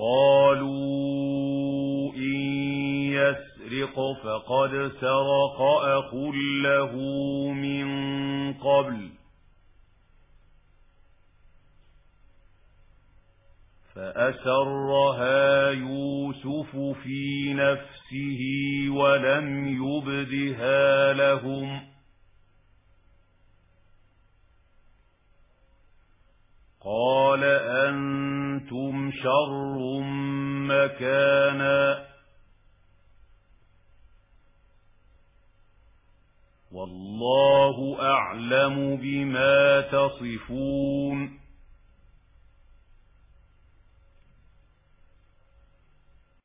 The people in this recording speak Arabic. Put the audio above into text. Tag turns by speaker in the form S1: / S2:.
S1: قالوا إن يسرق فقد سرق أخ له من قبل فأسرها يوسف في نفسه ولم يبدها لهم قال أنتم شر مكانا والله أعلم بما تصفون